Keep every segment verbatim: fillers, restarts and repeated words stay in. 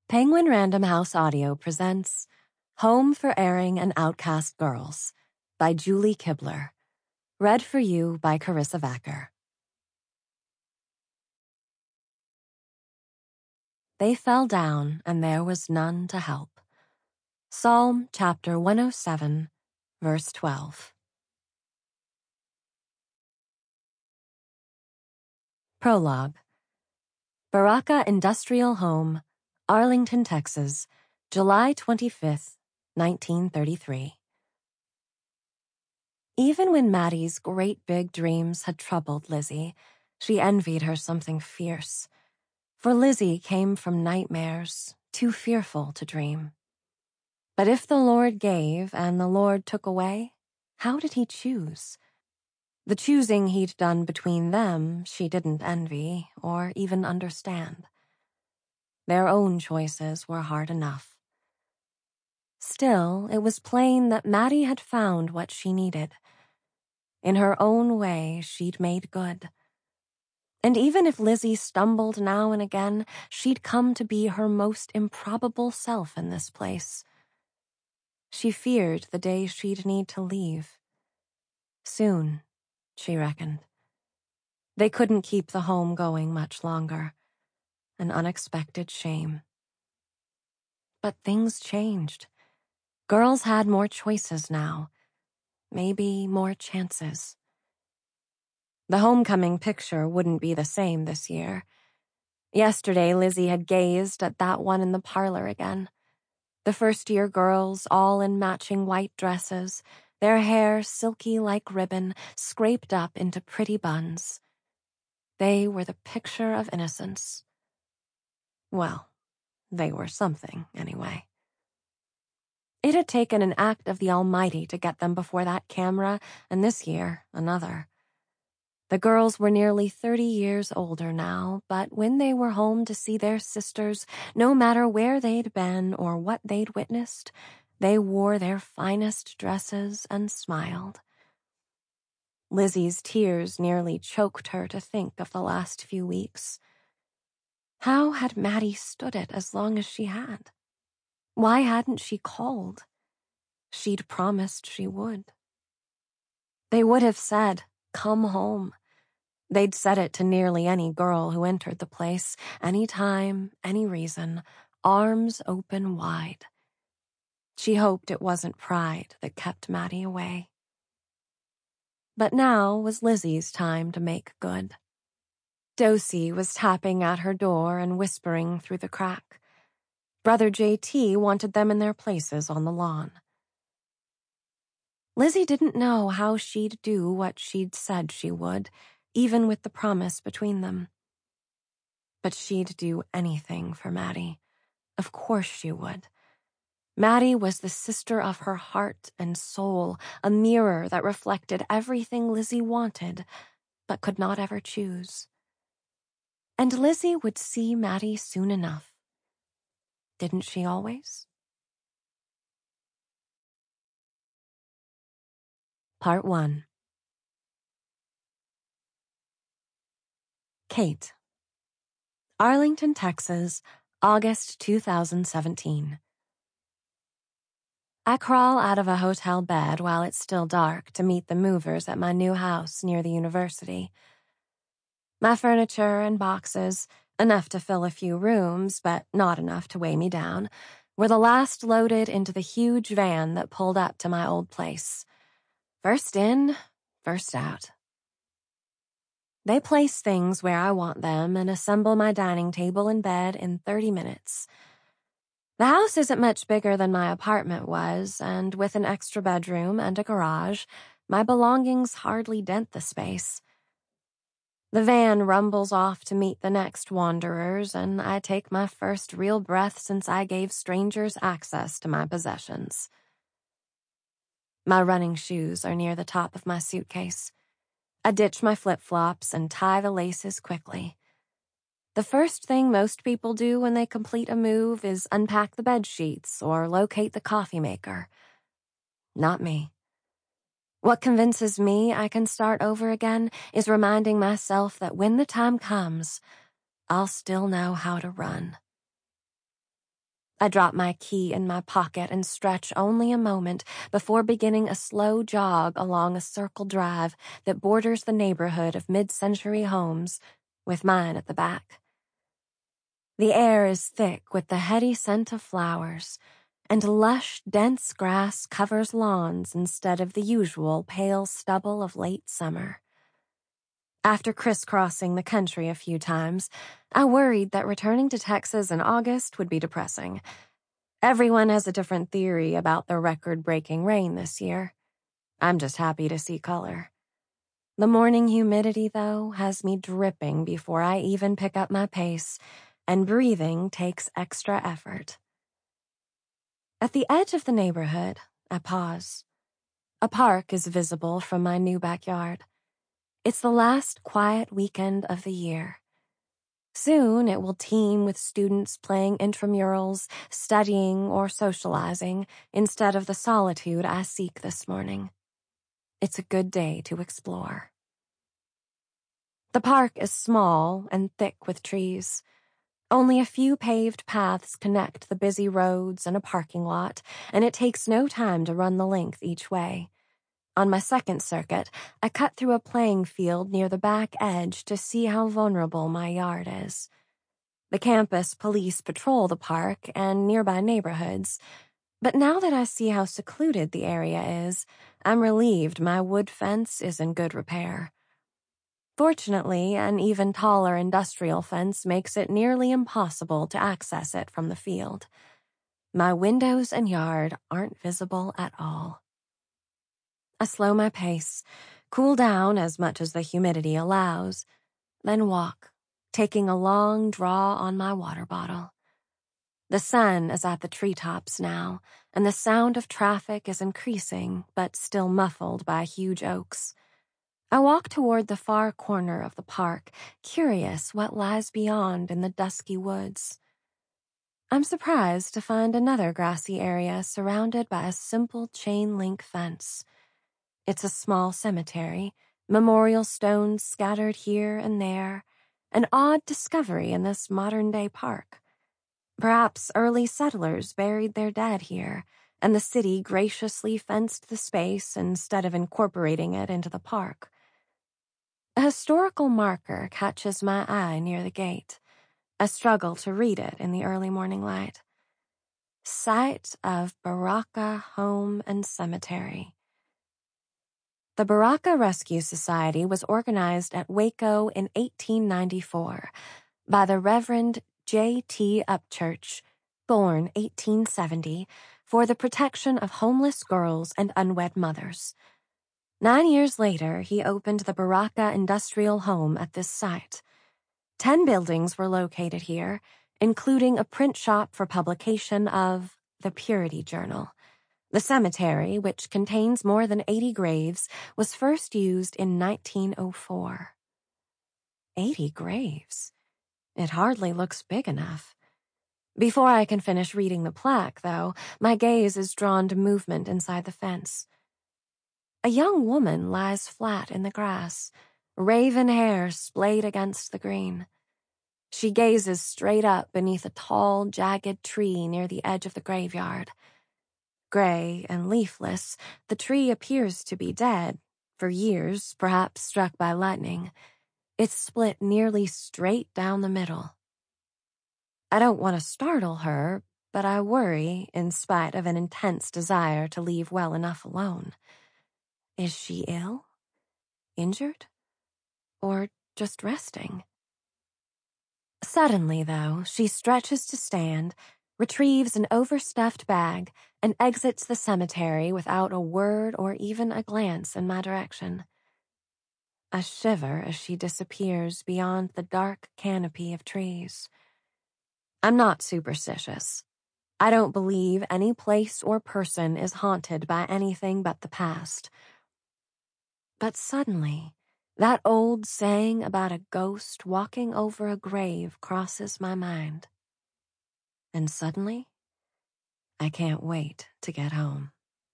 Penguin Random House Audio presents Home for Erring and Outcast Girls by Julie Kibler. Read for you by Carissa Vacker. They fell down, and there was none to help. Psalm chapter one oh seven, verse twelve. Prologue. Baraka Industrial Home, Arlington, Texas, July twenty-fifth, nineteen thirty-three. Even when Maddie's great big dreams had troubled Lizzie, she envied her something fierce. For Lizzie came from nightmares, too fearful to dream. But if the Lord gave and the Lord took away, how did he choose? The choosing he'd done between them she didn't envy or even understand. Their own choices were hard enough. Still, it was plain that Maddie had found what she needed. In her own way, she'd made good. And even if Lizzie stumbled now and again, she'd come to be her most improbable self in this place. She feared the day she'd need to leave. Soon, she reckoned. They couldn't keep the home going much longer. An unexpected shame. But things changed. Girls had more choices now. Maybe more chances. The homecoming picture wouldn't be the same this year. Yesterday, Lizzie had gazed at that one in the parlor again. The first-year girls, all in matching white dresses, their hair silky like ribbon, scraped up into pretty buns. They were the picture of innocence. Well, they were something, anyway. It had taken an act of the Almighty to get them before that camera, and this year, another. The girls were nearly thirty years older now, but when they were home to see their sisters, no matter where they'd been or what they'd witnessed, they wore their finest dresses and smiled. Lizzie's tears nearly choked her to think of the last few weeks. How had Maddie stood it as long as she had? Why hadn't she called? She'd promised she would. They would have said, "Come home." They'd said it to nearly any girl who entered the place, any time, any reason, arms open wide. She hoped it wasn't pride that kept Maddie away. But now was Lizzie's time to make good. Dosey was tapping at her door and whispering through the crack. Brother J T wanted them in their places on the lawn. Lizzie didn't know how she'd do what she'd said she would, even with the promise between them. But she'd do anything for Maddie. Of course she would. Maddie was the sister of her heart and soul, a mirror that reflected everything Lizzie wanted, but could not ever choose. And Lizzie would see Maddie soon enough. Didn't she always? Part one. Kate. Arlington, Texas, August two thousand seventeen. I crawl out of a hotel bed while it's still dark to meet the movers at my new house near the university. My furniture and boxes, enough to fill a few rooms, but not enough to weigh me down, were the last loaded into the huge van that pulled up to my old place. First in, first out. They place things where I want them and assemble my dining table and bed in thirty minutes. The house isn't much bigger than my apartment was, and with an extra bedroom and a garage, my belongings hardly dent the space. The van rumbles off to meet the next wanderers, and I take my first real breath since I gave strangers access to my possessions. My running shoes are near the top of my suitcase. I ditch my flip-flops and tie the laces quickly. The first thing most people do when they complete a move is unpack the bed sheets or locate the coffee maker. Not me. What convinces me I can start over again is reminding myself that when the time comes, I'll still know how to run. I drop my key in my pocket and stretch only a moment before beginning a slow jog along a circle drive that borders the neighborhood of mid-century homes, with mine at the back. The air is thick with the heady scent of flowers, and lush, dense grass covers lawns instead of the usual pale stubble of late summer. After crisscrossing the country a few times, I worried that returning to Texas in August would be depressing. Everyone has a different theory about the record-breaking rain this year. I'm just happy to see color. The morning humidity, though, has me dripping before I even pick up my pace, and breathing takes extra effort. At the edge of the neighborhood, I pause. A park is visible from my new backyard. It's the last quiet weekend of the year. Soon it will teem with students playing intramurals, studying, or socializing instead of the solitude I seek this morning. It's a good day to explore. The park is small and thick with trees. Only a few paved paths connect the busy roads and a parking lot, and it takes no time to run the length each way. On my second circuit, I cut through a playing field near the back edge to see how vulnerable my yard is. The campus police patrol the park and nearby neighborhoods, but now that I see how secluded the area is, I'm relieved my wood fence is in good repair. Fortunately, an even taller industrial fence makes it nearly impossible to access it from the field. My windows and yard aren't visible at all. I slow my pace, cool down as much as the humidity allows, then walk, taking a long draw on my water bottle. The sun is at the treetops now, and the sound of traffic is increasing, but still muffled by huge oaks. I walk toward the far corner of the park, curious what lies beyond in the dusky woods. I'm surprised to find another grassy area surrounded by a simple chain-link fence. It's a small cemetery, memorial stones scattered here and there, an odd discovery in this modern-day park. Perhaps early settlers buried their dead here, and the city graciously fenced the space instead of incorporating it into the park. A historical marker catches my eye near the gate. I struggle to read it in the early morning light. Site of Baraka Home and Cemetery. The Baraka Rescue Society was organized at Waco in eighteen ninety-four by the Reverend J T Upchurch, born eighteen seventy, for the protection of homeless girls and unwed mothers. Nine years later, he opened the Baraka Industrial Home at this site. Ten buildings were located here, including a print shop for publication of the Purity Journal. The cemetery, which contains more than eighty graves, was first used in nineteen oh four. Eighty graves? It hardly looks big enough. Before I can finish reading the plaque, though, my gaze is drawn to movement inside the fence. A young woman lies flat in the grass, raven hair splayed against the green. She gazes straight up beneath a tall, jagged tree near the edge of the graveyard. Gray and leafless, the tree appears to be dead, for years, perhaps struck by lightning. It's split nearly straight down the middle. I don't want to startle her, but I worry in spite of an intense desire to leave well enough alone. Is she ill? Injured? Or just resting? Suddenly, though, she stretches to stand, retrieves an overstuffed bag, and exits the cemetery without a word or even a glance in my direction. I shiver as she disappears beyond the dark canopy of trees. I'm not superstitious. I don't believe any place or person is haunted by anything but the past. But suddenly, that old saying about a ghost walking over a grave crosses my mind. And suddenly, I can't wait to get home.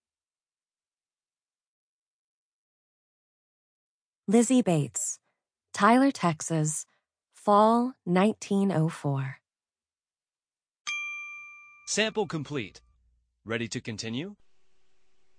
Lizzie Bates, Tyler, Texas, Fall nineteen oh four. Sample complete. Ready to continue?